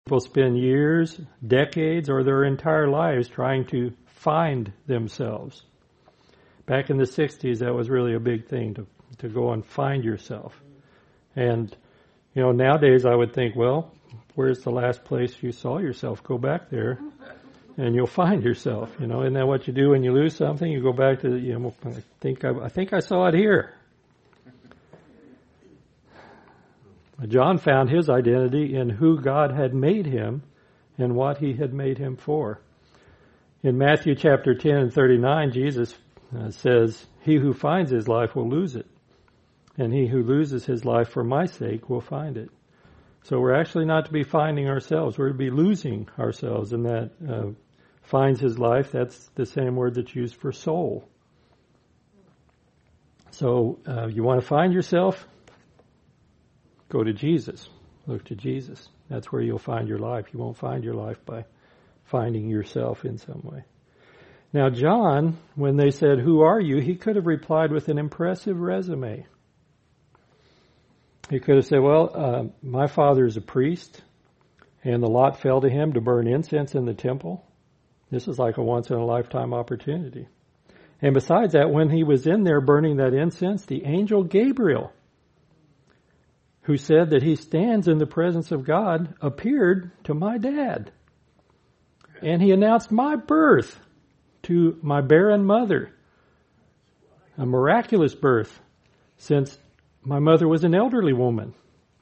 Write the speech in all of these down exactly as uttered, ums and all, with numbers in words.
People spend years, decades, or their entire lives trying to find themselves. Back in the sixties, that was really a big thing, to, to go and find yourself. And, you know, nowadays I would think, well, where's the last place you saw yourself? Go back there and you'll find yourself. You know, isn't that what you do when you lose something? You go back to, you know, I think I, I think I saw it here. John found his identity in who God had made him and what he had made him for. In Matthew chapter ten and thirty-nine, Jesus uh, says, "He who finds his life will lose it, and he who loses his life for my sake will find it." So we're actually not to be finding ourselves. We're to be losing ourselves. And that uh, finds his life, that's the same word that's used for soul. So uh, you want to find yourself? Go to Jesus. Look to Jesus. That's where you'll find your life. You won't find your life by finding yourself in some way. Now John, when they said, "Who are you?" he could have replied with an impressive resume. He could have said, well, uh, my father is a priest, and the lot fell to him to burn incense in the temple. This is like a once-in-a-lifetime opportunity. And besides that, when he was in there burning that incense, the angel Gabriel, who said that he stands in the presence of God, appeared to my dad. And he announced my birth to my barren mother. A miraculous birth, since my mother was an elderly woman.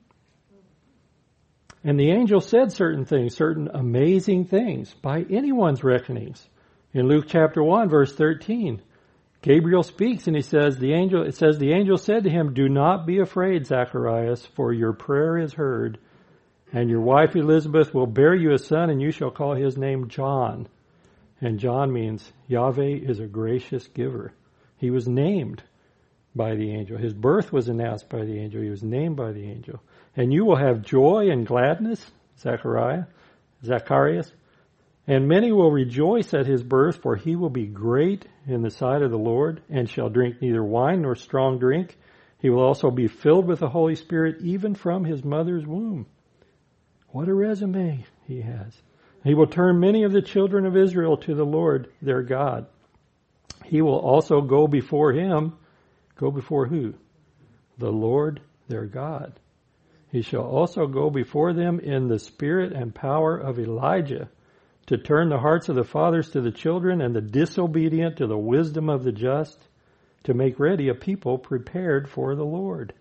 And the angel said certain things, certain amazing things, by anyone's reckonings. In Luke chapter one, verse thirteen, Gabriel speaks and he says, the angel, it says, the angel said to him, "Do not be afraid, Zacharias, for your prayer is heard, and your wife Elizabeth will bear you a son, and you shall call his name John." And John means Yahweh is a gracious giver. He was named by the angel. His birth was announced by the angel. He was named by the angel. "And you will have joy and gladness," Zechariah, Zacharias, "and many will rejoice at his birth, for he will be great in the sight of the Lord, and shall drink neither wine nor strong drink. He will also be filled with the Holy Spirit, even from his mother's womb." What a resume he has. "He will turn many of the children of Israel to the Lord their God. He will also go before him." Go before who? The Lord their God. "He shall also go before them in the spirit and power of Elijah, to turn the hearts of the fathers to the children and the disobedient to the wisdom of the just, to make ready a people prepared for the Lord."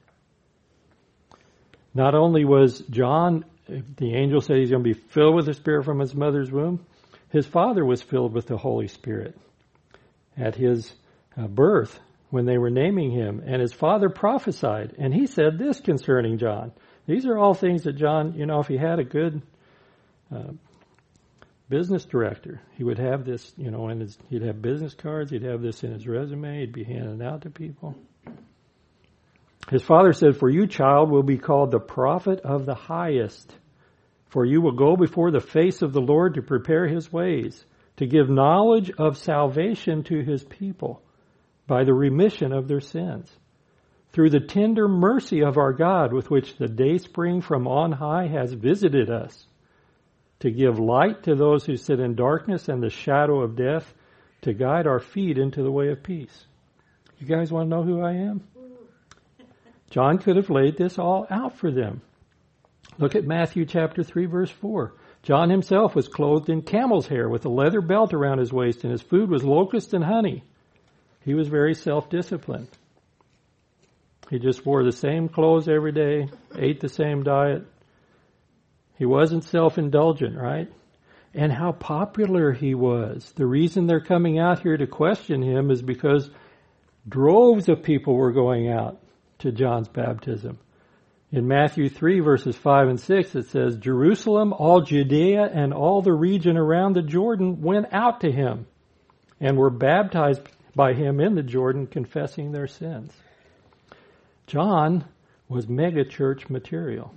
Not only was John, the angel said he's going to be filled with the Spirit from his mother's womb, his father was filled with the Holy Spirit at his uh, birth, when they were naming him, and his father prophesied, and he said this concerning John. These are all things that John, you know, if he had a good uh, business director, he would have this, you know, in his, he'd have business cards, he'd have this in his resume, he'd be handing it out to people. His father said, "For you, child, will be called the prophet of the highest, for you will go before the face of the Lord to prepare his ways, to give knowledge of salvation to his people, by the remission of their sins, through the tender mercy of our God, with which the dayspring from on high has visited us, to give light to those who sit in darkness and the shadow of death, to guide our feet into the way of peace." You guys want to know who I am? John could have laid this all out for them. Look at Matthew chapter three, verse four. "John himself was clothed in camel's hair with a leather belt around his waist, and his food was locust and honey." He was very self-disciplined. He just wore the same clothes every day, ate the same diet. He wasn't self-indulgent, right? And how popular he was. The reason they're coming out here to question him is because droves of people were going out to John's baptism. In Matthew three, verses five and six, it says, "Jerusalem, all Judea, and all the region around the Jordan went out to him and were baptized by him in the Jordan, confessing their sins." John was mega church material.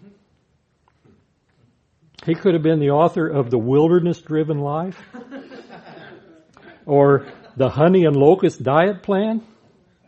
He could have been the author of The Wilderness-Driven Life or The Honey and Locust Diet Plan.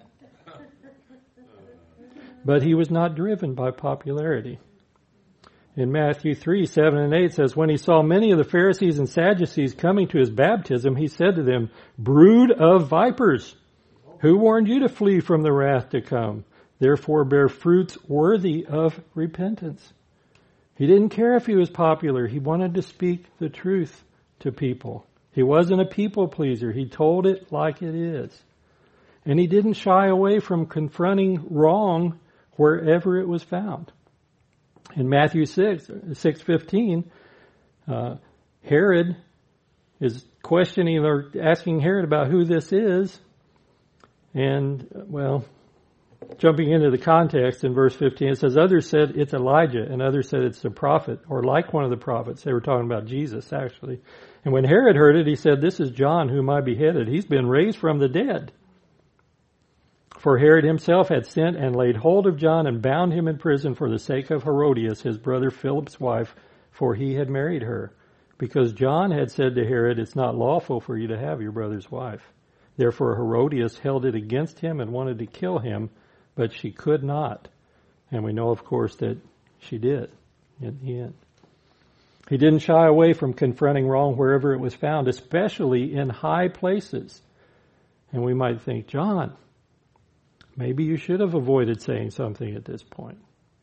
But he was not driven by popularity. In Matthew three, seven and eight says, when he saw many of the Pharisees and Sadducees coming to his baptism, he said to them, brood of vipers, who warned you to flee from the wrath to come? Therefore bear fruits worthy of repentance. He didn't care if he was popular. He wanted to speak the truth to people. He wasn't a people pleaser. He told it like it is. And he didn't shy away from confronting wrong wherever it was found. In Matthew six, six fifteen, uh, Herod is questioning or asking Herod about who this is. And, well, jumping into the context in verse fifteen, it says, others said it's Elijah, and others said it's the prophet, or like one of the prophets. They were talking about Jesus, actually. And when Herod heard it, he said, this is John whom I beheaded. He's been raised from the dead. For Herod himself had sent and laid hold of John and bound him in prison for the sake of Herodias, his brother Philip's wife, for he had married her. Because John had said to Herod, it's not lawful for you to have your brother's wife. Therefore Herodias held it against him and wanted to kill him, but she could not. And we know, of course, that she did in the end. He didn't shy away from confronting wrong wherever it was found, especially in high places. And we might think, John, maybe you should have avoided saying something at this point.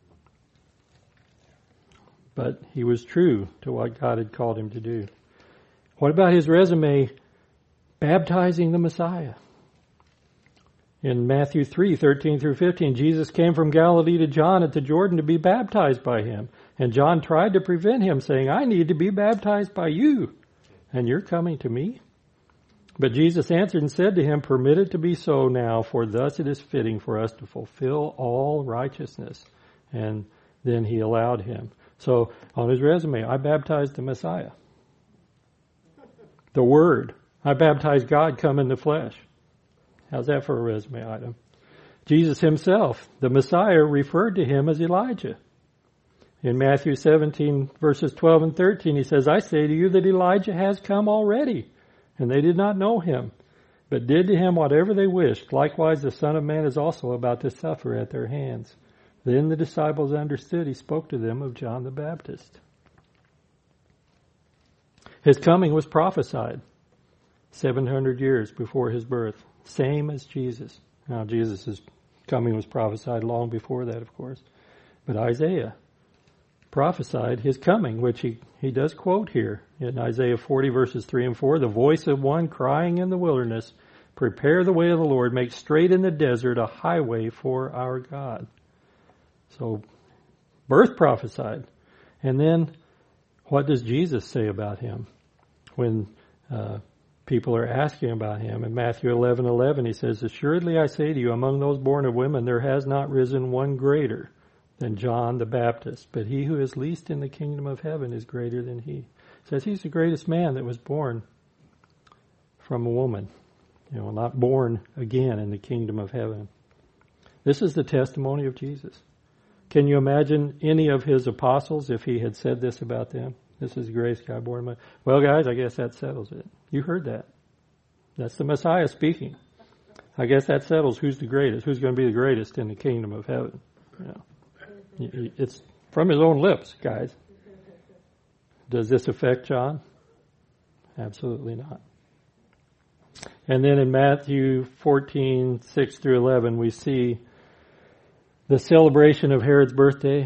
But he was true to what God had called him to do. What about his resume? Baptizing the Messiah. In Matthew three, thirteen through fifteen, Jesus came from Galilee to John at the Jordan to be baptized by him. And John tried to prevent him, saying, I need to be baptized by you, and you're coming to me? But Jesus answered and said to him, permit it to be so now, for thus it is fitting for us to fulfill all righteousness. And then he allowed him. So on his resume, I baptized the Messiah. The Word. I baptized God come in the flesh. How's that for a resume item? Jesus himself, the Messiah, referred to him as Elijah. In Matthew seventeen, verses twelve and thirteen, he says, I say to you that Elijah has come already, and they did not know him, but did to him whatever they wished. Likewise, the Son of Man is also about to suffer at their hands. Then the disciples understood he spoke to them of John the Baptist. His coming was prophesied seven hundred years before his birth, same as Jesus. Now, Jesus' coming was prophesied long before that, of course. But Isaiah prophesied his coming, which he, he does quote here in Isaiah forty, verses three and four, the voice of one crying in the wilderness, prepare the way of the Lord, make straight in the desert a highway for our God. So, birth prophesied. And then, what does Jesus say about him? When uh, people are asking about him, in Matthew eleven eleven, he says, assuredly I say to you, among those born of women, there has not risen one greater than John the Baptist, but he who is least in the kingdom of heaven is greater than he. He says he's the greatest man that was born from a woman, you know, not born again in the kingdom of heaven. This is the testimony of Jesus. Can you imagine any of his apostles if he had said this about them? This is the greatest guy born among. Well, guys, I guess that settles it. You heard that. That's the Messiah speaking. I guess that settles who's the greatest, who's going to be the greatest in the kingdom of heaven. You know. It's from his own lips, guys. Does this affect John? Absolutely not. And then in Matthew fourteen, six through eleven, we see the celebration of Herod's birthday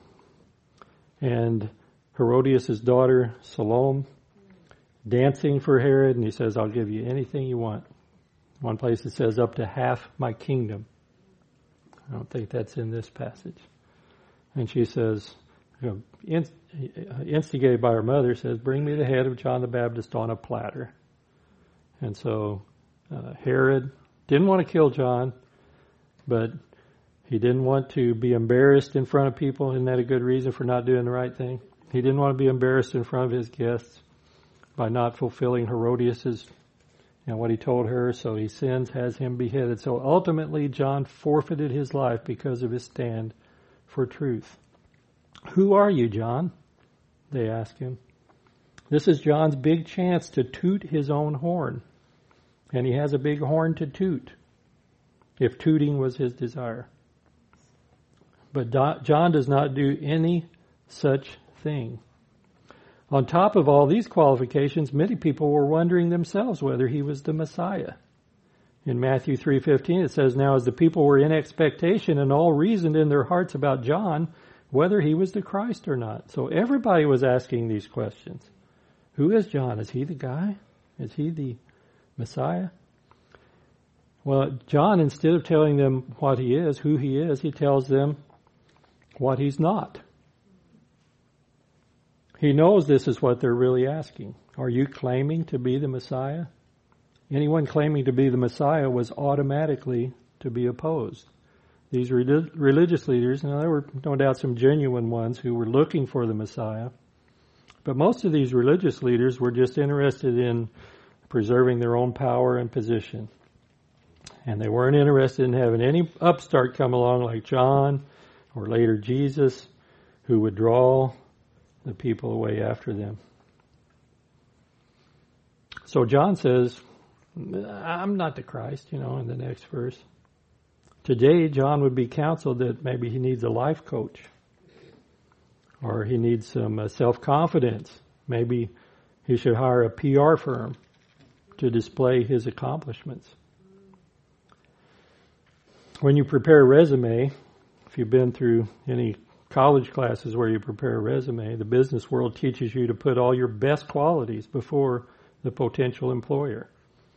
and Herodias' daughter, Salome, dancing for Herod, and he says, I'll give you anything you want. One place it says, up to half my kingdom. I don't think that's in this passage. And she says, you know, instigated by her mother, says, bring me the head of John the Baptist on a platter. And so uh, Herod didn't want to kill John, but he didn't want to be embarrassed in front of people. Isn't that a good reason for not doing the right thing? He didn't want to be embarrassed in front of his guests by not fulfilling Herodias' you know, what he told her, so he sends, has him beheaded. So ultimately, John forfeited his life because of his stand for truth. Who are you, John? They ask him. This is John's big chance to toot his own horn. And he has a big horn to toot, if tooting was his desire. But John does not do any such thing. On top of all these qualifications, many people were wondering themselves whether he was the Messiah. In Matthew three fifteen it says, "Now as the people were in expectation and all reasoned in their hearts about John, whether he was the Christ or not." So everybody was asking these questions. Who is John? Is he the guy? Is he the Messiah? Well, John, instead of telling them what he is, who he is, he tells them what he's not. He knows this is what they're really asking. Are you claiming to be the Messiah? Anyone claiming to be the Messiah was automatically to be opposed. These relig- religious leaders, now there were no doubt some genuine ones who were looking for the Messiah, but most of these religious leaders were just interested in preserving their own power and position. And they weren't interested in having any upstart come along like John or later Jesus, who would draw the people away after them. So John says, I'm not the Christ, you know, in the next verse. Today, John would be counseled that maybe he needs a life coach, or he needs some uh, self-confidence. Maybe he should hire a P R firm to display his accomplishments. When you prepare a resume, if you've been through any college classes where you prepare a resume, the business world teaches you to put all your best qualities before the potential employer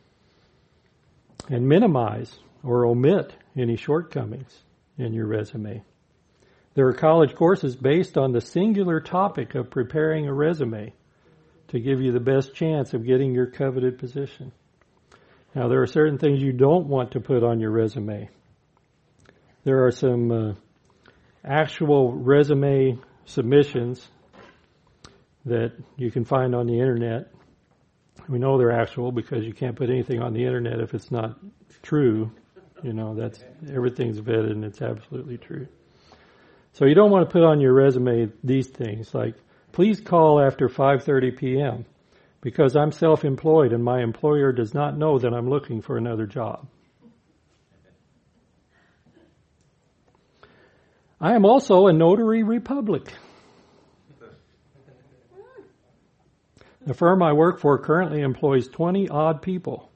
and minimize or omit any shortcomings in your resume. There are college courses based on the singular topic of preparing a resume to give you the best chance of getting your coveted position. Now, there are certain things you don't want to put on your resume. There are some uh, actual resume submissions that you can find on the internet. We know they're actual because you can't put anything on the internet if it's not true. You know, that's everything's vetted and it's absolutely true. So you don't want to put on your resume these things like, please call after five thirty p.m. because I'm self-employed and my employer does not know that I'm looking for another job. I am also a notary republic. The firm I work for currently employs twenty odd people.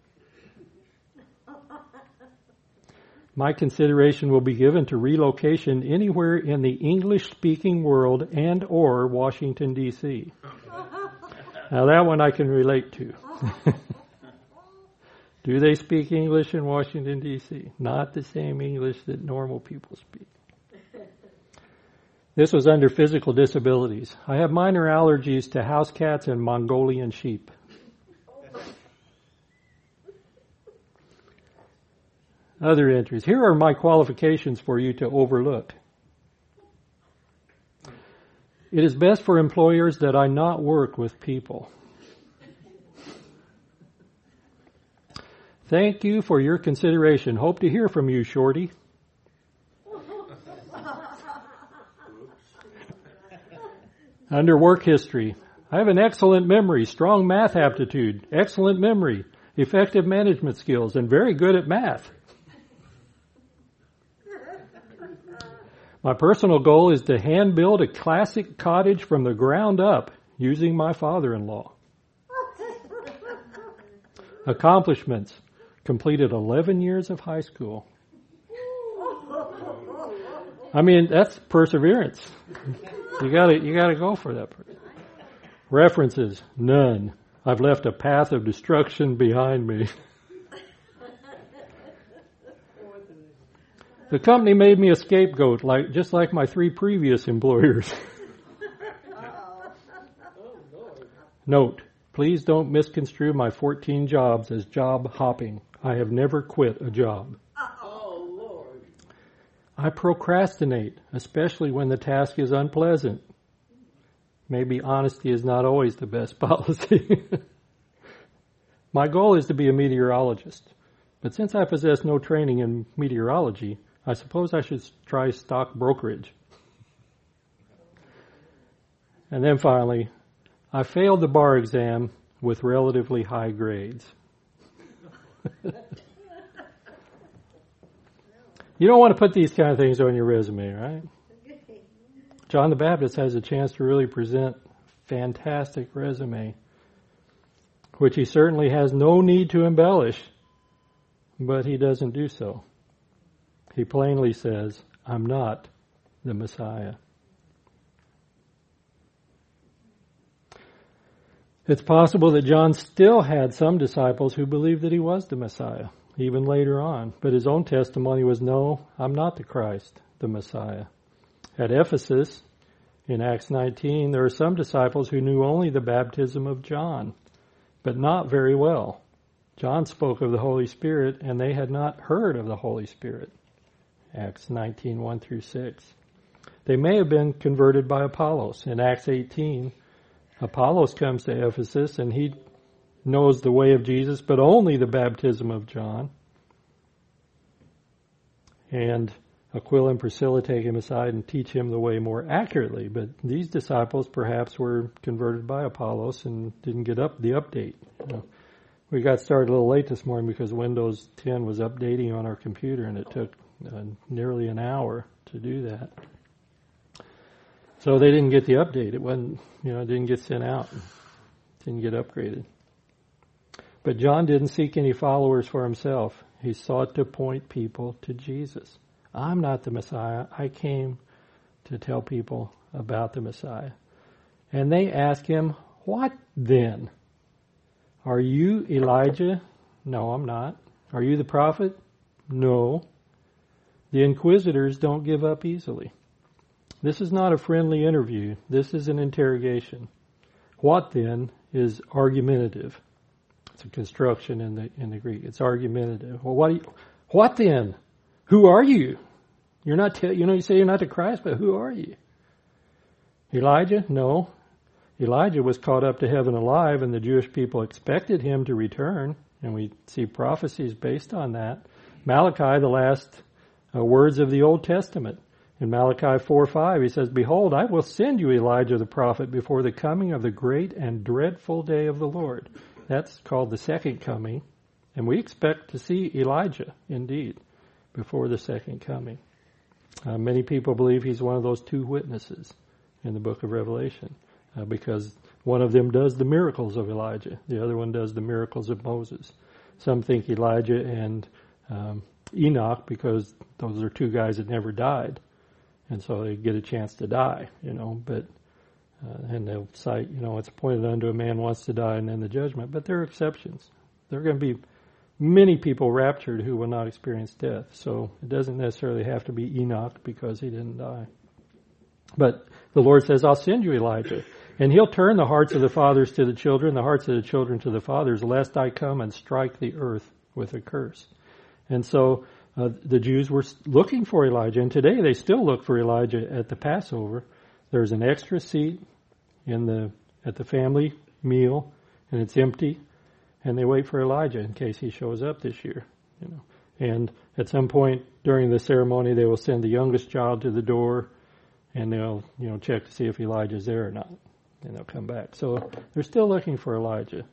My consideration will be given to relocation anywhere in the English-speaking world and or Washington, D C Now that one I can relate to. Do they speak English in Washington, D C? Not the same English that normal people speak. This was under physical disabilities. I have minor allergies to house cats and Mongolian sheep. Other entries. Here are my qualifications for you to overlook. It is best for employers that I not work with people. Thank you for your consideration. Hope to hear from you, Shorty. Under work history, I have an excellent memory, strong math aptitude, excellent memory, effective management skills, and very good at math. My personal goal is to hand build a classic cottage from the ground up using my father-in-law. Accomplishments: completed eleven years of high school. I mean, that's perseverance. You gotta, you gotta go for that. References: none. I've left a path of destruction behind me. The company made me a scapegoat, like just like my three previous employers. Note: please don't misconstrue my fourteen jobs as job hopping. I have never quit a job. I procrastinate, especially when the task is unpleasant. Maybe honesty is not always the best policy. My goal is to be a meteorologist, but since I possess no training in meteorology, I suppose I should try stock brokerage. And then finally, I failed the bar exam with relatively high grades. You don't want to put these kind of things on your resume, right? John the Baptist has a chance to really present a fantastic resume, which he certainly has no need to embellish, but he doesn't do so. He plainly says, I'm not the Messiah. It's possible that John still had some disciples who believed that he was the Messiah, even later on. But his own testimony was, no, I'm not the Christ, the Messiah. At Ephesus, in Acts nineteen, there are some disciples who knew only the baptism of John, but not very well. John spoke of the Holy Spirit, and they had not heard of the Holy Spirit. Acts nineteen, one through six. They may have been converted by Apollos. In Acts eighteen, Apollos comes to Ephesus, and he knows the way of Jesus, but only the baptism of John. And Aquila and Priscilla take him aside and teach him the way more accurately. But these disciples perhaps were converted by Apollos and didn't get up the update. You know, we got started a little late this morning because Windows ten was updating on our computer, and it took uh, nearly an hour to do that. So they didn't get the update. It wasn't, you know, it didn't get sent out. It didn't get upgraded. But John didn't seek any followers for himself. He sought to point people to Jesus. I'm not the Messiah. I came to tell people about the Messiah. And they ask him, what then? Are you Elijah? No, I'm not. Are you the prophet? No. The inquisitors don't give up easily. This is not a friendly interview. This is an interrogation. What then is argumentative. It's a construction in the in the Greek. It's argumentative. Well, what do you, what then? Who are you? You're not. Te- you know, you say you're not the Christ, but who are you? Elijah? No. Elijah was caught up to heaven alive, and the Jewish people expected him to return, and we see prophecies based on that. Malachi, the last uh, words of the Old Testament. In Malachi four five, he says, Behold, I will send you Elijah the prophet before the coming of the great and dreadful day of the Lord. That's called the second coming. And we expect to see Elijah, indeed, before the second coming. Uh, many people believe he's one of those two witnesses in the book of Revelation, uh, because one of them does the miracles of Elijah. The other one does the miracles of Moses. Some think Elijah and um, Enoch, because those are two guys that never died. And so they get a chance to die, you know, but, uh, and they'll cite, you know, it's appointed unto a man once to die and then the judgment. But there are exceptions. There are going to be many people raptured who will not experience death. So it doesn't necessarily have to be Enoch because he didn't die. But the Lord says, I'll send you Elijah. And he'll turn the hearts of the fathers to the children, the hearts of the children to the fathers, lest I come and strike the earth with a curse. And so Uh, the Jews were looking for Elijah, and today they still look for Elijah at the Passover. There's an extra seat in the at the family meal, and it's empty, and they wait for Elijah in case he shows up this year. You know, and at some point during the ceremony, they will send the youngest child to the door, and they'll you know check to see if Elijah's there or not, and they'll come back. So they're still looking for Elijah.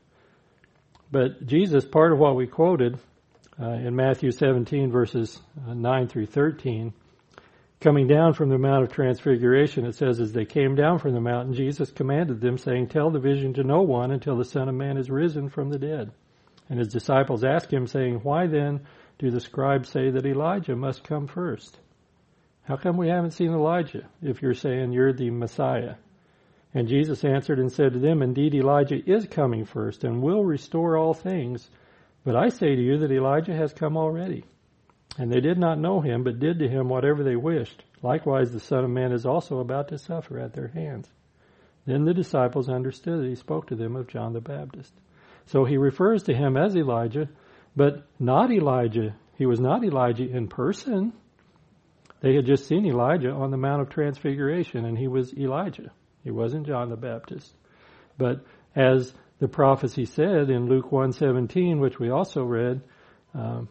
But Jesus, part of what we quoted. Uh, in Matthew seventeen, verses uh, nine through thirteen, coming down from the Mount of Transfiguration, it says, as they came down from the mountain, Jesus commanded them, saying, Tell the vision to no one until the Son of Man is risen from the dead. And his disciples asked him, saying, Why then do the scribes say that Elijah must come first? How come we haven't seen Elijah if you're saying you're the Messiah? And Jesus answered and said to them, Indeed, Elijah is coming first and will restore all things. But I say to you that Elijah has come already. And they did not know him, but did to him whatever they wished. Likewise, the Son of Man is also about to suffer at their hands. Then the disciples understood that he spoke to them of John the Baptist. So he refers to him as Elijah, but not Elijah. He was not Elijah in person. They had just seen Elijah on the Mount of Transfiguration, and he was Elijah. He wasn't John the Baptist. But as the prophecy said in Luke one seventeen, which we also read, um,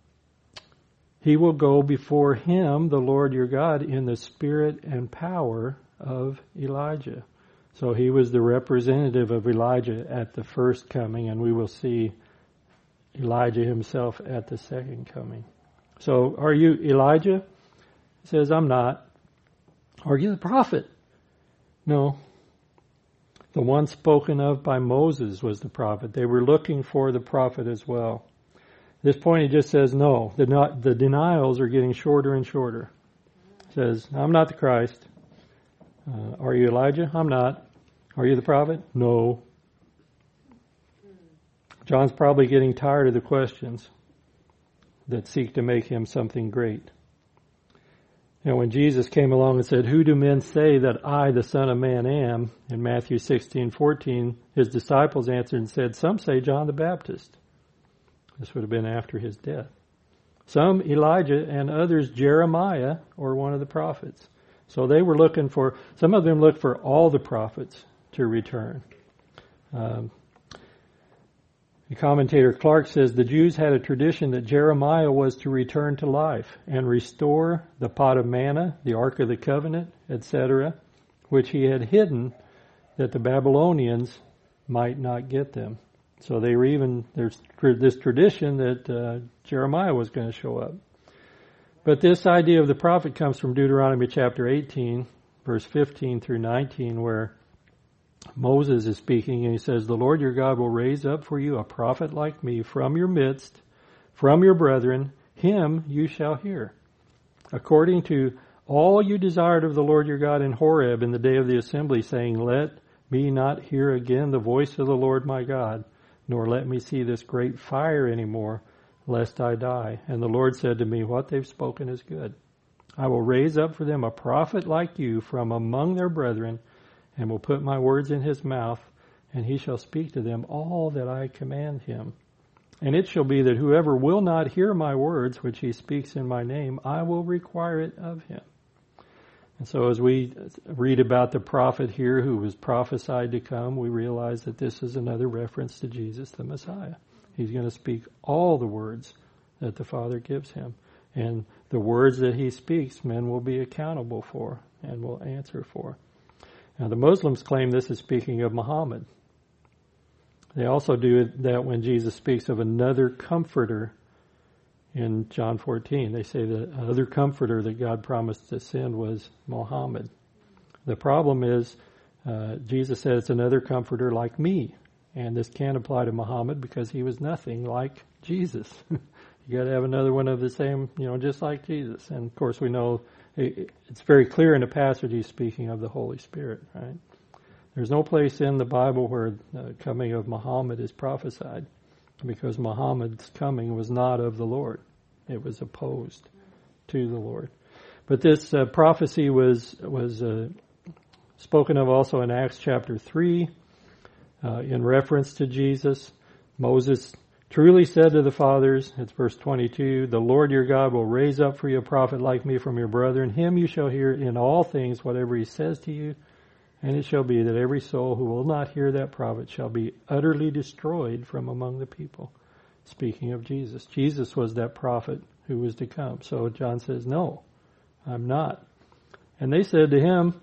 he will go before him, the Lord your God, in the spirit and power of Elijah. So he was the representative of Elijah at the first coming, and we will see Elijah himself at the second coming. So are you Elijah? He says, I'm not. Are you the prophet? No. The one spoken of by Moses was the prophet. They were looking for the prophet as well. At this point, he just says no. The, not, the denials are getting shorter and shorter. He says, I'm not the Christ. Uh, are you Elijah? I'm not. Are you the prophet? No. John's probably getting tired of the questions that seek to make him something great. You know, when Jesus came along and said, who do men say that I, the Son of Man, am? In Matthew sixteen fourteen, his disciples answered and said, some say John the Baptist. This would have been after his death. Some Elijah, and others Jeremiah, or one of the prophets. So they were looking for, some of them looked for all the prophets to return. Um, The commentator Clark says the Jews had a tradition that Jeremiah was to return to life and restore the pot of manna, the Ark of the Covenant, et cetera, which he had hidden that the Babylonians might not get them. So they were even, there's this tradition that uh, Jeremiah was going to show up. But this idea of the prophet comes from Deuteronomy chapter eighteen, verse fifteen through nineteen, where Moses is speaking, and he says, the Lord your God will raise up for you a prophet like me from your midst, from your brethren, him you shall hear. According to all you desired of the Lord your God in Horeb in the day of the assembly, saying, let me not hear again the voice of the Lord my God, nor let me see this great fire any more, lest I die. And the Lord said to me, what they've spoken is good. I will raise up for them a prophet like you from among their brethren, and will put my words in his mouth, and he shall speak to them all that I command him. And it shall be that whoever will not hear my words, which he speaks in my name, I will require it of him. And so as we read about the prophet here who was prophesied to come, we realize that this is another reference to Jesus the Messiah. He's going to speak all the words that the Father gives him. And the words that he speaks, men will be accountable for and will answer for. Now, the Muslims claim this is speaking of Muhammad. They also do that when Jesus speaks of another comforter in John fourteen. They say the other comforter that God promised to send was Muhammad. The problem is, uh, Jesus said it's another comforter like me. And this can't apply to Muhammad because he was nothing like Jesus. You got to have another one of the same, you know, just like Jesus. And of course we know it's very clear in the passage he's speaking of the Holy Spirit, right? There's no place in the Bible where the coming of Muhammad is prophesied, because Muhammad's coming was not of the Lord. It was opposed to the Lord. But this uh, prophecy was was uh, spoken of also in Acts chapter three, uh, in reference to Jesus. Moses truly said to the fathers, it's verse twenty-two, the Lord your God will raise up for you a prophet like me from your brethren. Him you shall hear in all things whatever he says to you. And it shall be that every soul who will not hear that prophet shall be utterly destroyed from among the people. Speaking of Jesus. Jesus was that prophet who was to come. So John says, no, I'm not. And they said to him,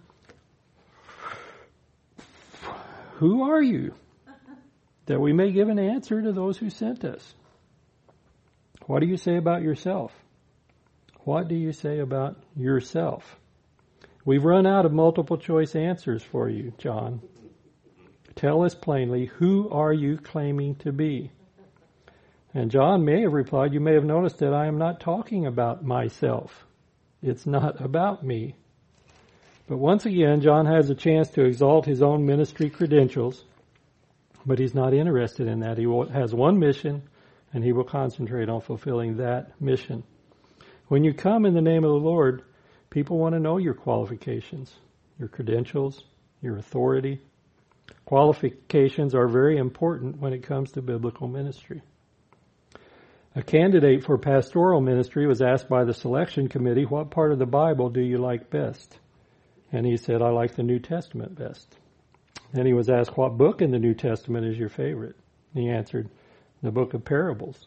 who are you? That we may give an answer to those who sent us. What do you say about yourself? What do you say about yourself? We've run out of multiple choice answers for you, John. Tell us plainly, who are you claiming to be? And John may have replied, you may have noticed that I am not talking about myself. It's not about me. But once again, John has a chance to exalt his own ministry credentials, but he's not interested in that. He has one mission, and he will concentrate on fulfilling that mission. When you come in the name of the Lord, people want to know your qualifications, your credentials, your authority. Qualifications are very important when it comes to biblical ministry. A candidate for pastoral ministry was asked by the selection committee, what part of the Bible do you like best? And he said, I like the New Testament best. Then he was asked, what book in the New Testament is your favorite? And he answered, the book of parables.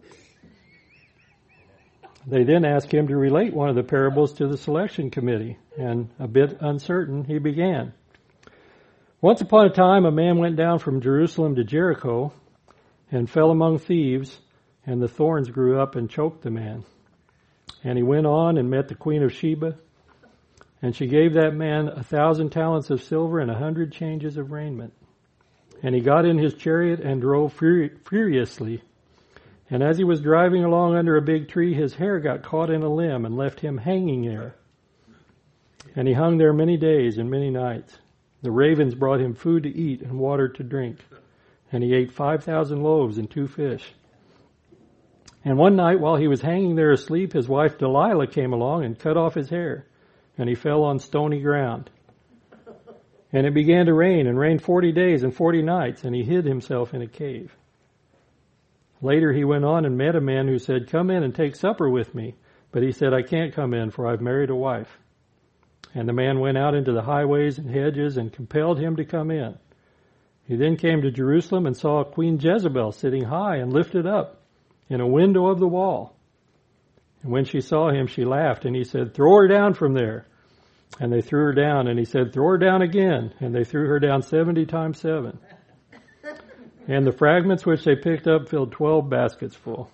They then asked him to relate one of the parables to the selection committee, and a bit uncertain, he began. Once upon a time, a man went down from Jerusalem to Jericho and fell among thieves, and the thorns grew up and choked the man. And he went on and met the Queen of Sheba, And she gave that man a thousand talents of silver and a hundred changes of raiment. And he got in his chariot and drove furi- furiously. And as he was driving along under a big tree, his hair got caught in a limb and left him hanging there. And he hung there many days and many nights. The ravens brought him food to eat and water to drink. And he ate five thousand loaves and two fish. And one night while he was hanging there asleep, his wife Delilah came along and cut off his hair. And he fell on stony ground. And it began to rain, and rained forty days and forty nights, and he hid himself in a cave. Later he went on and met a man who said, "Come in and take supper with me." But he said, "I can't come in, for I've married a wife." And the man went out into the highways and hedges and compelled him to come in. He then came to Jerusalem and saw Queen Jezebel sitting high and lifted up in a window of the wall. And when she saw him, she laughed, and he said, "Throw her down from there." And they threw her down, and he said, "Throw her down again." And they threw her down seventy times seven. And the fragments which they picked up filled twelve baskets full.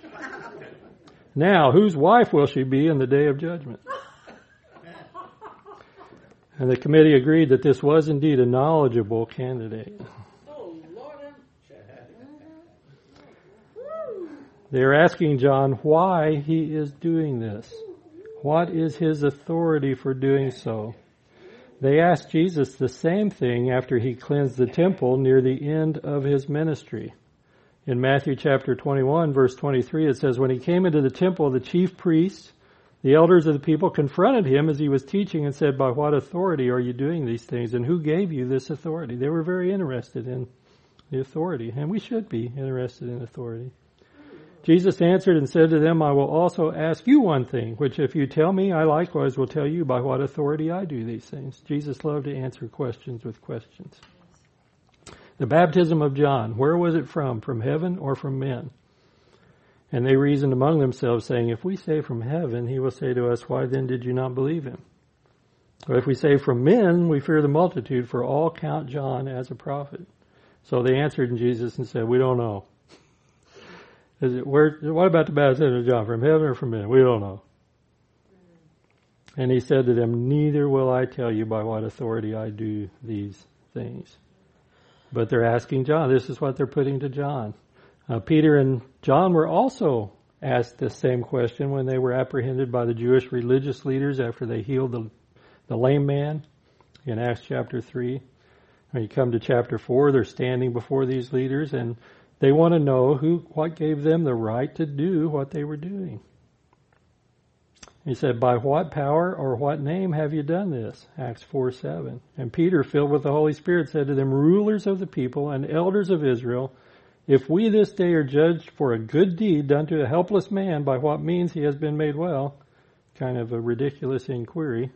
Now, whose wife will she be in the day of judgment? And the committee agreed that this was indeed a knowledgeable candidate. They are asking John why he is doing this. What is his authority for doing so? They asked Jesus the same thing after he cleansed the temple near the end of his ministry. In Matthew chapter twenty-one, verse twenty-three, it says, "When he came into the temple, the chief priests, the elders of the people, confronted him as he was teaching and said, 'By what authority are you doing these things? And who gave you this authority?'" They were very interested in the authority, and we should be interested in authority. Jesus answered and said to them, "I will also ask you one thing, which if you tell me, I likewise will tell you by what authority I do these things." Jesus loved to answer questions with questions. The baptism of John, where was it from? From heaven or from men? And they reasoned among themselves, saying, "If we say from heaven, he will say to us, 'Why then did you not believe him?' Or if we say from men, we fear the multitude, for all count John as a prophet." So they answered Jesus and said, "We don't know." Is it where? What about the baptism of John? From heaven or from men? We don't know. And he said to them, "Neither will I tell you by what authority I do these things." But they're asking John. This is what they're putting to John. Uh, Peter and John were also asked the same question when they were apprehended by the Jewish religious leaders after they healed the, the lame man in Acts chapter three. When you come to chapter four, they're standing before these leaders, and they want to know who, what gave them the right to do what they were doing. He said, "By what power or what name have you done this?" Acts four seven. And Peter, filled with the Holy Spirit, said to them, "Rulers of the people and elders of Israel, if we this day are judged for a good deed done to a helpless man, by what means he has been made well," kind of a ridiculous inquiry,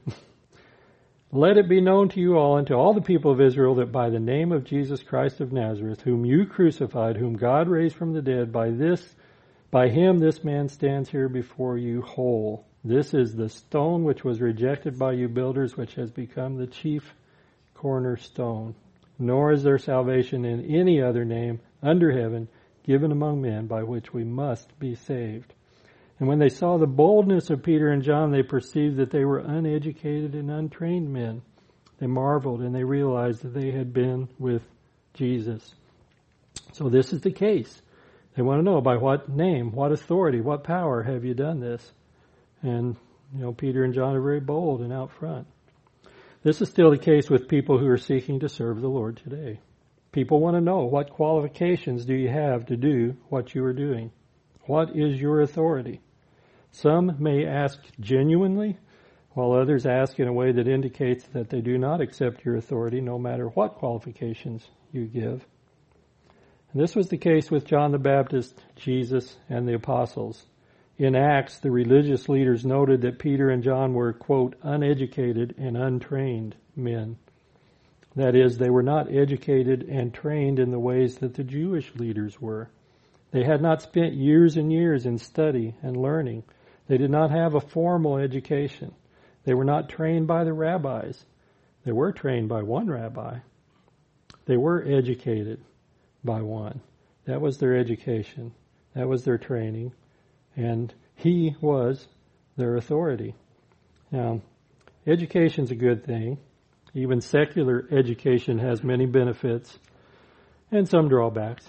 "let it be known to you all and to all the people of Israel that by the name of Jesus Christ of Nazareth, whom you crucified, whom God raised from the dead, by this, by him this man stands here before you whole. This is the stone which was rejected by you builders, which has become the chief cornerstone. Nor is there salvation in any other name under heaven given among men by which we must be saved." And when they saw the boldness of Peter and John, they perceived that they were uneducated and untrained men. They marveled and they realized that they had been with Jesus. So this is the case. They want to know, by what name, what authority, what power have you done this? And, you know, Peter and John are very bold and out front. This is still the case with people who are seeking to serve the Lord today. People want to know, what qualifications do you have to do what you are doing? What is your authority? Some may ask genuinely, while others ask in a way that indicates that they do not accept your authority, no matter what qualifications you give. And this was the case with John the Baptist, Jesus, and the apostles. In Acts, the religious leaders noted that Peter and John were, quote, uneducated and untrained men. That is, they were not educated and trained in the ways that the Jewish leaders were. They had not spent years and years in study and learning. They did not have a formal education. They were not trained by the rabbis. They were trained by one rabbi. They were educated by one. That was their education. That was their training. And he was their authority. Now, education's a good thing. Even secular education has many benefits and some drawbacks,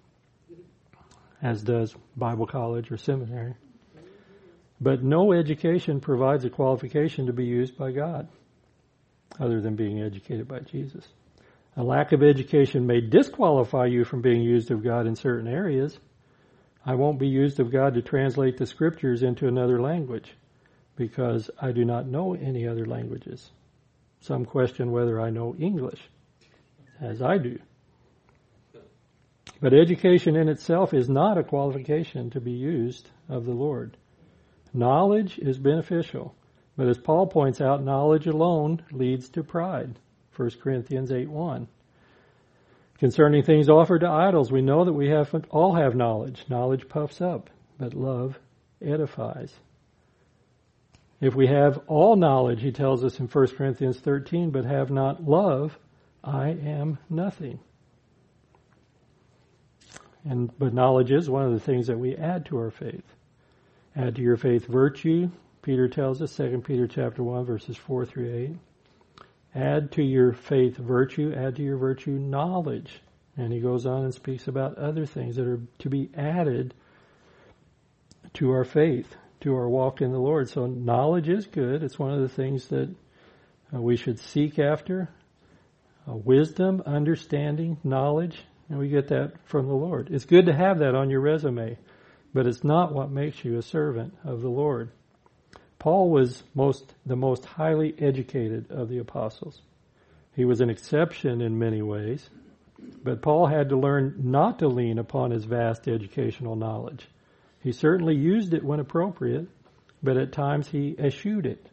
as does Bible college or seminary. But no education provides a qualification to be used by God, other than being educated by Jesus. A lack of education may disqualify you from being used of God in certain areas. I won't be used of God to translate the scriptures into another language because I do not know any other languages. Some question whether I know English, as I do. But education in itself is not a qualification to be used of the Lord. Knowledge is beneficial, but as Paul points out, knowledge alone leads to pride. First Corinthians eight one. Concerning things offered to idols, we know that we have all have knowledge. Knowledge puffs up, but love edifies. If we have all knowledge, he tells us in First Corinthians thirteen, but have not love, I am nothing. And but knowledge is one of the things that we add to our faith. Add to your faith virtue, Peter tells us, Second Peter chapter one, verses four through eight. Add to your faith virtue, add to your virtue knowledge. And he goes on and speaks about other things that are to be added to our faith, to our walk in the Lord. So knowledge is good. It's one of the things that uh, we should seek after. Uh, wisdom, understanding, knowledge, and we get that from the Lord. It's good to have that on your resume, but it's not what makes you a servant of the Lord. Paul was most the most highly educated of the apostles. He was an exception in many ways, but Paul had to learn not to lean upon his vast educational knowledge. He certainly used it when appropriate, but at times he eschewed it.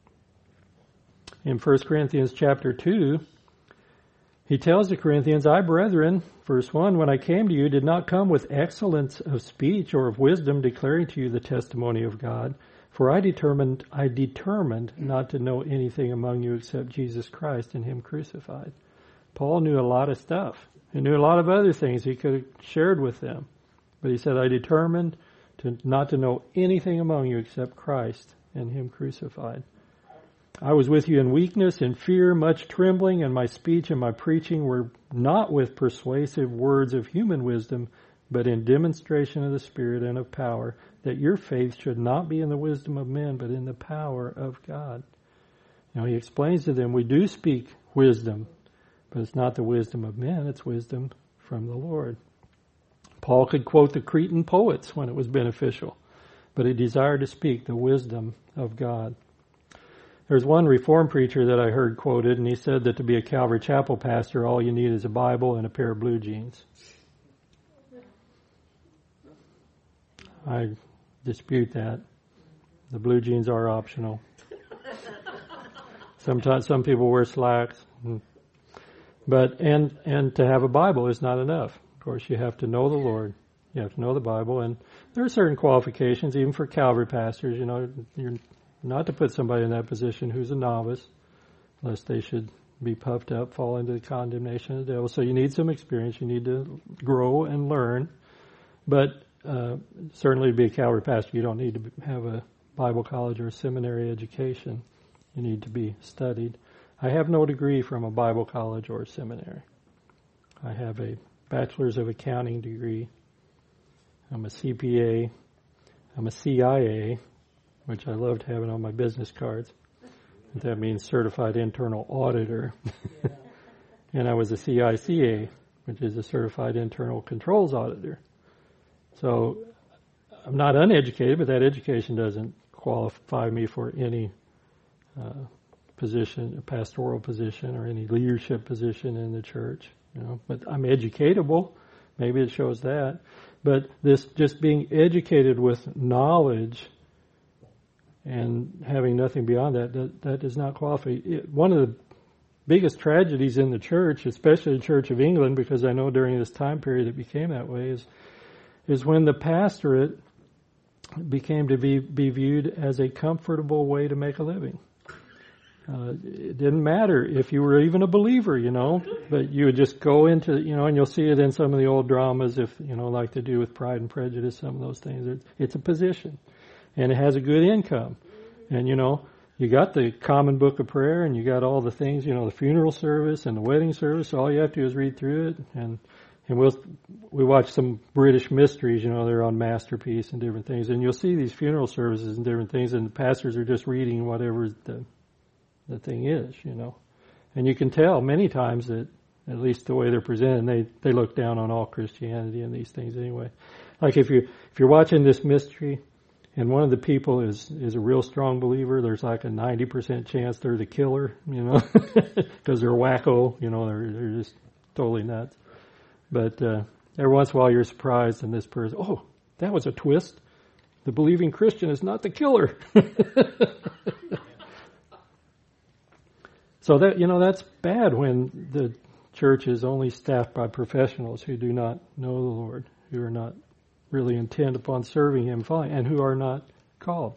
In First Corinthians chapter two, he tells the Corinthians, I, brethren, verse one, when I came to you, did not come with excellence of speech or of wisdom, declaring to you the testimony of God. For I determined, I determined not to know anything among you except Jesus Christ and Him crucified. Paul knew a lot of stuff. He knew a lot of other things he could have shared with them. But he said, I determined to not to know anything among you except Christ and Him crucified. I was with you in weakness, in fear, much trembling, and my speech and my preaching were not with persuasive words of human wisdom, but in demonstration of the Spirit and of power, that your faith should not be in the wisdom of men, but in the power of God. Now he explains to them, we do speak wisdom, but it's not the wisdom of men, it's wisdom from the Lord. Paul could quote the Cretan poets when it was beneficial, but he desired to speak the wisdom of God. There's one Reformed preacher that I heard quoted, and he said that to be a Calvary Chapel pastor, all you need is a Bible and a pair of blue jeans. I dispute that. The blue jeans are optional. Sometimes some people wear slacks, but and and to have a Bible is not enough. Of course, you have to know the Lord. You have to know the Bible, and there are certain qualifications, even for Calvary pastors. You know, you're not to put somebody in that position who's a novice, lest they should be puffed up, fall into the condemnation of the devil. So you need some experience. You need to grow and learn, but Uh, certainly to be a Calvary pastor, you don't need to have a Bible college or a seminary education. You need to be studied. I have no degree from a Bible college or a seminary. I have a bachelor's of accounting degree. I'm a C P A. I'm a C I A, which I loved having on my business cards. That means Certified Internal Auditor. And I was a C I C A, which is a Certified Internal Controls Auditor. So I'm not uneducated, but that education doesn't qualify me for any uh, position, a pastoral position, or any leadership position in the church. You know, but I'm educatable. Maybe it shows that. But this just being educated with knowledge and having nothing beyond that, that, that does not qualify. It, one of the biggest tragedies in the church, especially the Church of England, because I know during this time period it became that way, is is when the pastorate became to be, be viewed as a comfortable way to make a living. Uh, it didn't matter if you were even a believer, you know, but you would just go into, you know, and you'll see it in some of the old dramas, if, you know, like to do with Pride and Prejudice, some of those things. It, it's a position, and it has a good income. And, you know, you got the common book of prayer, and you got all the things, you know, the funeral service and the wedding service. So all you have to do is read through it, and and we'll we watch some British mysteries, you know, they're on Masterpiece and different things, and you'll see these funeral services and different things, and the pastors are just reading whatever the the thing is, you know, and you can tell many times that, at least the way they're presented, they they look down on all Christianity and these things anyway. Like if you if you're watching this mystery, and one of the people is is a real strong believer, there's like a ninety percent chance they're the killer, you know, because they're wacko, you know, they're they're just totally nuts. But uh, every once in a while you're surprised, and this person, oh, that was a twist. The believing Christian is not the killer. So that, you know, that's bad when the church is only staffed by professionals who do not know the Lord, who are not really intent upon serving Him, and who are not called.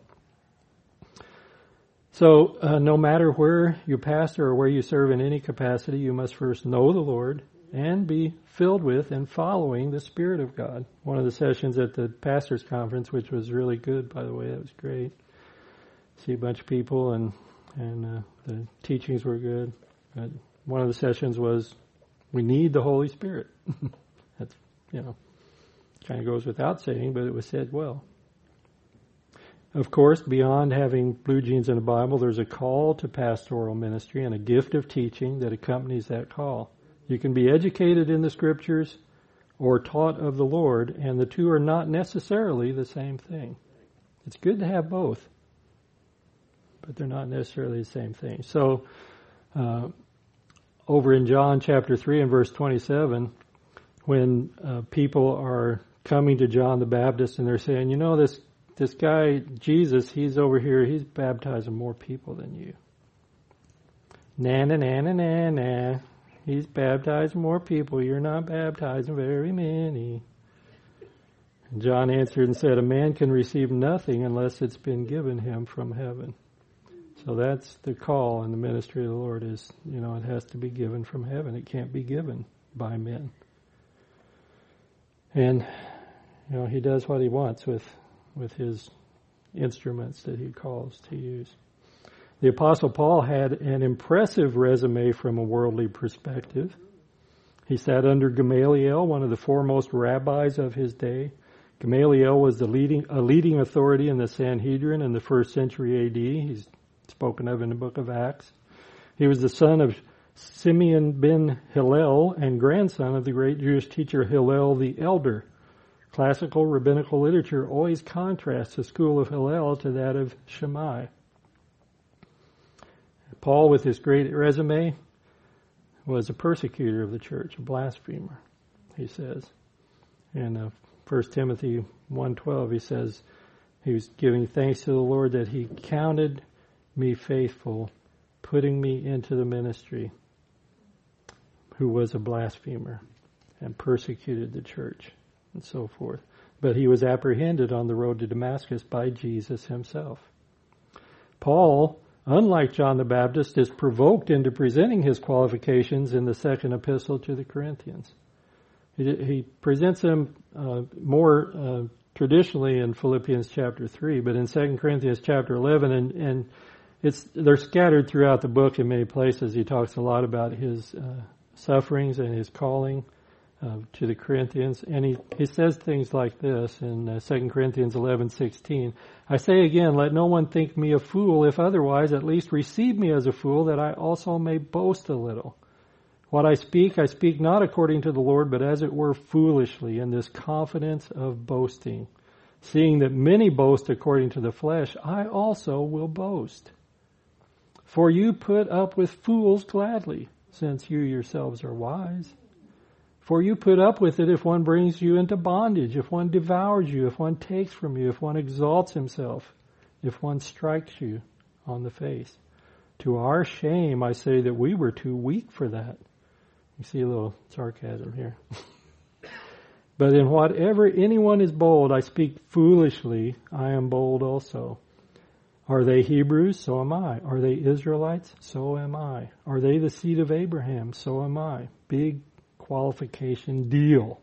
So uh, no matter where you pastor or where you serve in any capacity, you must first know the Lord and be filled with and following the Spirit of God. One of the sessions at the pastor's conference, which was really good, by the way, that was great. See a bunch of people, and and uh, the teachings were good. But one of the sessions was, we need the Holy Spirit. That's, you know, kind of goes without saying, but it was said well. Of course, beyond having blue jeans and a Bible, there's a call to pastoral ministry and a gift of teaching that accompanies that call. You can be educated in the Scriptures or taught of the Lord, and the two are not necessarily the same thing. It's good to have both, but they're not necessarily the same thing. So, uh, over in John chapter three and verse twenty-seven, when uh, people are coming to John the Baptist and they're saying, you know, this this guy, Jesus, he's over here, he's baptizing more people than you. Na na na na na na. He's baptizing more people. You're not baptizing very many. And John answered and said, a man can receive nothing unless it's been given him from heaven. So that's the call in the ministry of the Lord is, you know, it has to be given from heaven. It can't be given by men. And, you know, He does what He wants with with His instruments that He calls to use. The Apostle Paul had an impressive resume from a worldly perspective. He sat under Gamaliel, one of the foremost rabbis of his day. Gamaliel was the leading a leading authority in the Sanhedrin in the first century A D. He's spoken of in the book of Acts. He was the son of Simeon ben Hillel and grandson of the great Jewish teacher Hillel the Elder. Classical rabbinical literature always contrasts the school of Hillel to that of Shammai. Paul, with his great resume, was a persecutor of the church, a blasphemer, he says. In uh, First Timothy one twelve, he says he was giving thanks to the Lord that He counted me faithful, putting me into the ministry, who was a blasphemer and persecuted the church and so forth. But he was apprehended on the road to Damascus by Jesus Himself. Paul, unlike John the Baptist, is provoked into presenting his qualifications in the second epistle to the Corinthians. He, he presents them uh, more uh, traditionally in Philippians chapter three, but in Second Corinthians chapter eleven, and, and it's they're scattered throughout the book in many places. He talks a lot about his uh, sufferings and his calling uh, to the Corinthians, and he, he says things like this in uh, Second Corinthians eleven sixteen. I say again, let no one think me a fool, if otherwise at least receive me as a fool, that I also may boast a little. What I speak, I speak not according to the Lord, but as it were foolishly, in this confidence of boasting. Seeing that many boast according to the flesh, I also will boast. For you put up with fools gladly, since you yourselves are wise. For you put up with it if one brings you into bondage, if one devours you, if one takes from you, if one exalts himself, if one strikes you on the face. To our shame, I say that we were too weak for that. You see a little sarcasm here. But in whatever anyone is bold, I speak foolishly, I am bold also. Are they Hebrews? So am I. Are they Israelites? So am I. Are they the seed of Abraham? So am I. Big qualification deal.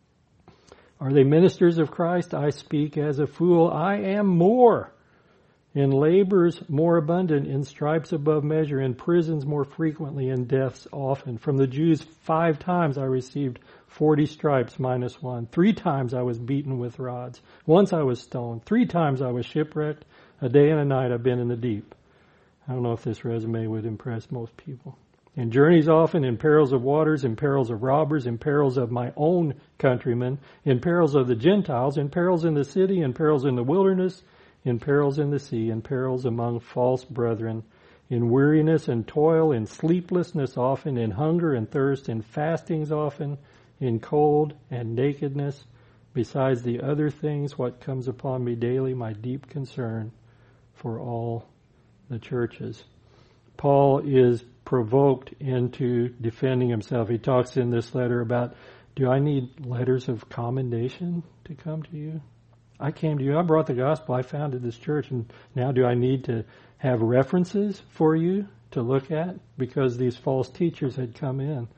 Are they ministers of Christ? I speak as a fool. I am more. in labors more abundant, in stripes above measure, in prisons more frequently, in deaths often. From the Jews five times I received forty stripes minus one. Three times I was beaten with rods. Once I was stoned. Three times I was shipwrecked. A day and a night I've been in the deep. I don't know if this resume would impress most people. In journeys often, in perils of waters, in perils of robbers, in perils of my own countrymen, in perils of the Gentiles, in perils in the city, in perils in the wilderness, in perils in the sea, in perils among false brethren, in weariness and toil, in sleeplessness often, in hunger and thirst, in fastings often, in cold and nakedness, besides the other things, what comes upon me daily, my deep concern for all the churches. Paul is provoked into defending himself. He talks in this letter about, do I need letters of commendation to come to you? I came to you, I brought the gospel, I founded this church, and now do I need to have references for you to look at? Because these false teachers had come in.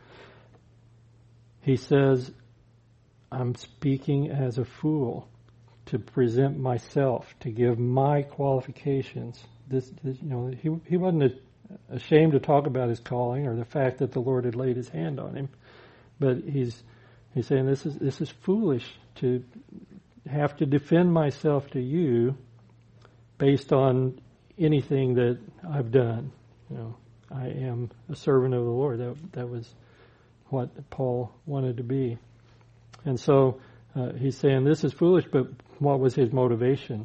He says, I'm speaking as a fool to present myself, to give my qualifications. This, this you know, he he wasn't ashamed to talk about his calling or the fact that the Lord had laid his hand on him, but he's he's saying this is this is foolish to have to defend myself to you based on anything that I've done. You know, I am a servant of the Lord. That that was what Paul wanted to be. And so uh, he's saying this is foolish, but what was his motivation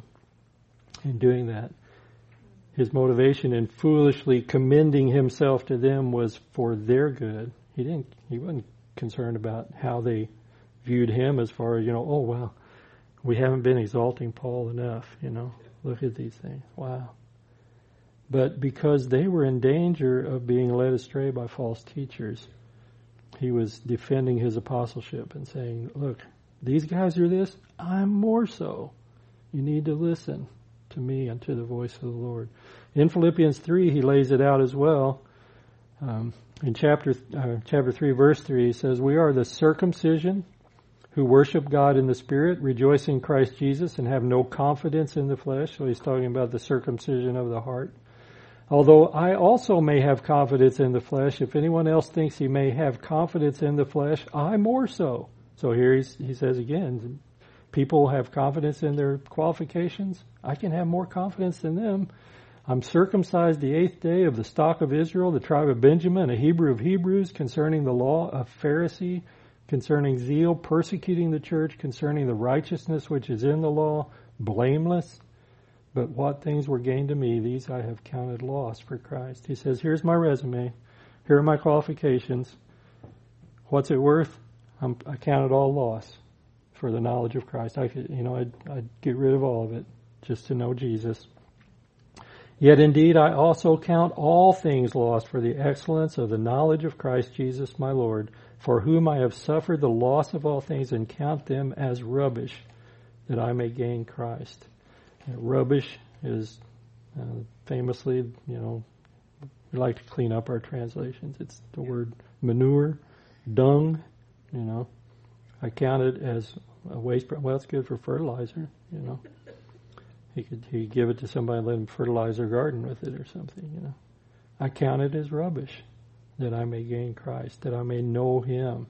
in doing that? His motivation in foolishly commending himself to them was for their good. He didn't. He wasn't concerned about how they viewed him as far as, you know, oh, well, we haven't been exalting Paul enough, you know. Look at these things. Wow. But because they were in danger of being led astray by false teachers, he was defending his apostleship and saying, look, these guys are this, I'm more so. You need to listen to me and to the voice of the Lord. In Philippians three, he lays it out as well. Um, in chapter uh, chapter three, verse three, he says, we are the circumcision who worship God in the Spirit, rejoice in Christ Jesus, and have no confidence in the flesh. So he's talking about the circumcision of the heart. Although I also may have confidence in the flesh, if anyone else thinks he may have confidence in the flesh, I more so. So here he's, he says again, people have confidence in their qualifications. I can have more confidence than them. I'm circumcised the eighth day of the stock of Israel, the tribe of Benjamin, a Hebrew of Hebrews, concerning the law, a Pharisee, concerning zeal, persecuting the church, concerning the righteousness which is in the law, blameless. But what things were gained to me, these I have counted loss for Christ. He says, here's my resume. Here are my qualifications. What's it worth? I'm, I count it all loss for the knowledge of Christ. I could, you know, I'd, I'd get rid of all of it just to know Jesus. Yet indeed I also count all things lost for the excellence of the knowledge of Christ Jesus my Lord, for whom I have suffered the loss of all things and count them as rubbish, that I may gain Christ. And rubbish is uh, famously, you know, we like to clean up our translations. It's the word manure, dung, you know. I count it as a waste. Well, it's good for fertilizer, you know. He could he could give it to somebody and let him fertilize their garden with it or something, you know. I count it as rubbish, that I may gain Christ, that I may know Him.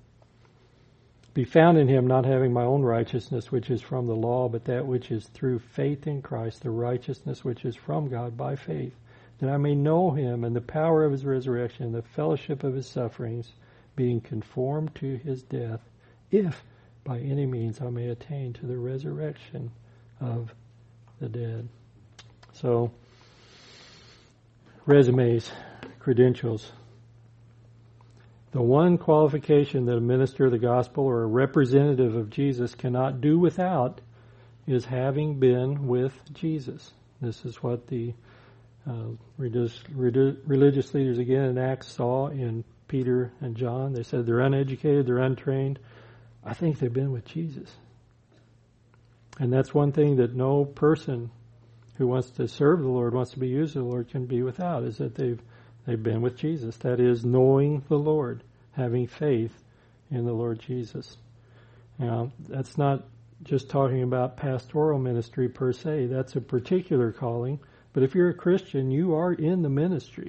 Be found in Him, not having my own righteousness, which is from the law, but that which is through faith in Christ, the righteousness which is from God by faith, that I may know Him and the power of His resurrection, the fellowship of His sufferings, being conformed to His death, if by any means I may attain to the resurrection of the dead. So, resumes, credentials. The one qualification that a minister of the gospel or a representative of Jesus cannot do without is having been with Jesus. This is what the uh, religious, religious leaders again in Acts saw in Peter and John. They said they're uneducated, they're untrained. I think they've been with Jesus. And that's one thing that no person who wants to serve the Lord, wants to be used of the Lord, can be without, is that they've They've been with Jesus. That is, knowing the Lord, having faith in the Lord Jesus. Now, that's not just talking about pastoral ministry per se. That's a particular calling. But if you're a Christian, you are in the ministry.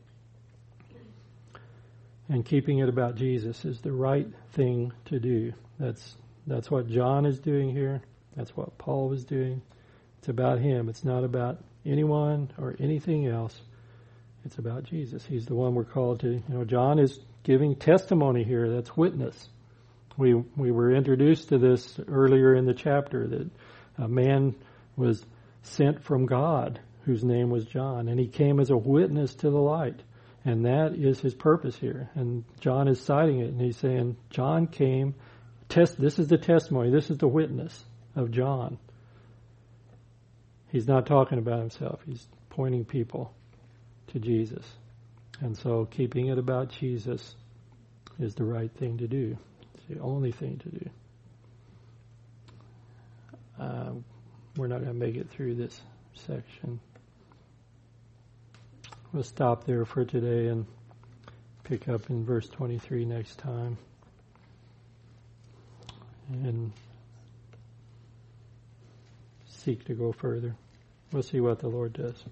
And keeping it about Jesus is the right thing to do. That's that's what John is doing here. That's what Paul was doing. It's about him. It's not about anyone or anything else. It's about Jesus. He's the one we're called to. You know, John is giving testimony here. That's witness. We we were introduced to this earlier in the chapter, that a man was sent from God whose name was John, and he came as a witness to the light. And that is his purpose here. And John is citing it, and he's saying, John came, test. This is the testimony, this is the witness of John. He's not talking about himself. He's pointing people to Jesus. And so keeping it about Jesus is the right thing to do. It's the only thing to do. Uh, we're not going to make it through this section. We'll stop there for today and pick up in verse twenty-three next time. And seek to go further. We'll see what the Lord does.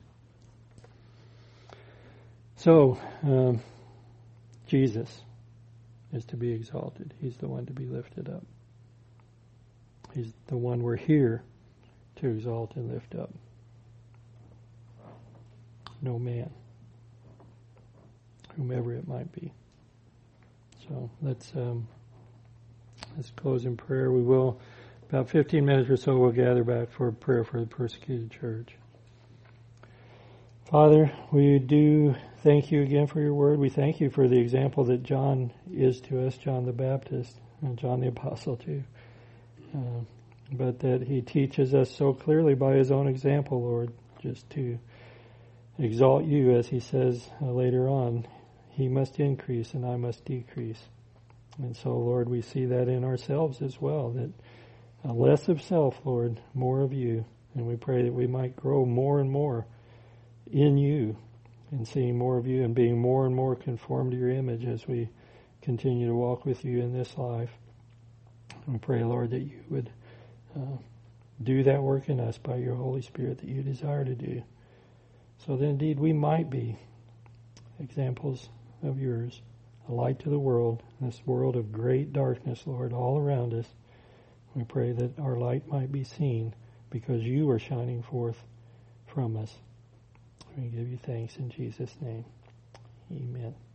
So, um, Jesus is to be exalted. He's the one to be lifted up. He's the one we're here to exalt and lift up. No man. Whomever it might be. So let's um, let's close in prayer. We will, about fifteen minutes or so, we'll gather back for a prayer for the persecuted church. Father, we do thank you again for your word. We thank you for the example that John is to us, John the Baptist, and John the Apostle too. Uh, but that he teaches us so clearly by his own example, Lord, just to exalt you, as he says uh, later on. He must increase and I must decrease. And so, Lord, we see that in ourselves as well, that uh, less of self, Lord, more of you. And we pray that we might grow more and more in you and seeing more of you and being more and more conformed to your image as we continue to walk with you in this life. We pray, Lord, that you would uh, do that work in us by your Holy Spirit that you desire to do. So that indeed we might be examples of yours, a light to the world, this world of great darkness, Lord, all around us. We pray that our light might be seen because you are shining forth from us. We give you thanks in Jesus' name. Amen.